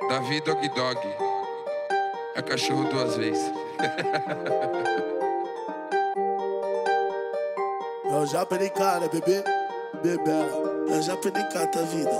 Davi Dog Dog. É cachorro duas vezes. Eu já perdi cara, bebê, bebela. Eu já perdi cara da vida.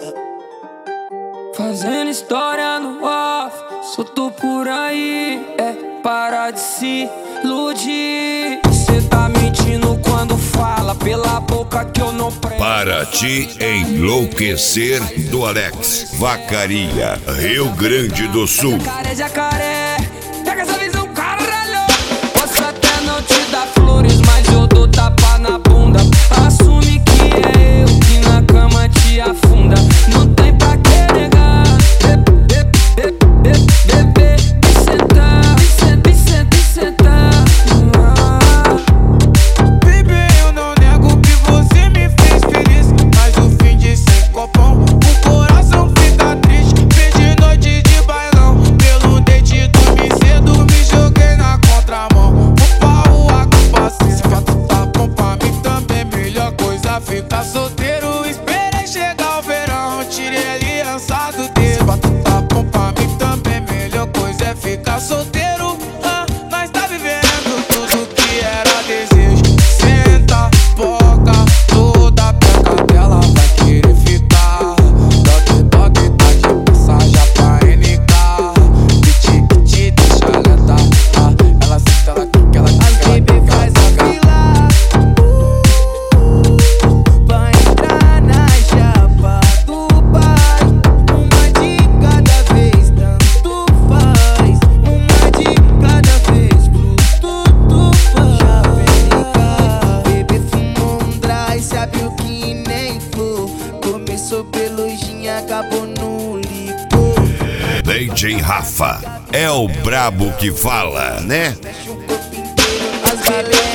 Fazendo história no off, solto por aí. É parar de se iludir. Cê tá mentindo quando fala pela boca que eu não prendo. Para te enlouquecer do Alex. Vacaria, Rio Grande do Sul. Jacaré, jacaré, pega essa visão, caralho. Posso até não te dar flores, mas eu dou tapa na bunda. Assume que é eu que na cama te afunda. Não tem pra que negar. Bebê, me sentar. Baby, eu não nego que você me fez feliz, mas no fim de 5 copão o coração fica triste. Fez de noite de bailão, pelo dente dormi cedo, me joguei na contramão. O pau, a culpa, se fato tá bom pra mim também. Melhor coisa ficar solteiro, esperei chegar o verão, tirei a aliança do dedo. Se fato tá bom pra mim também, melhor coisa é ficar solteiro. Nós tá vivendo tudo que era desejo. Senta, boca, toda peca dela vai querer ficar. Dog, tá de passagem pra NK. Que te deixa lenta. Ela senta, ela quica, ela quica. As baby faz a fila pra entrar na chapa do pai. Uma de cada vez, tanto faz. Uma de cada vez, tudo faz. Já vem bebê fumou um dry, sabe o que nem for. Começou pelo gin, acabou no licor. DJ Rafa é o brabo que fala, né? Mexe o corpo inteiro, as baby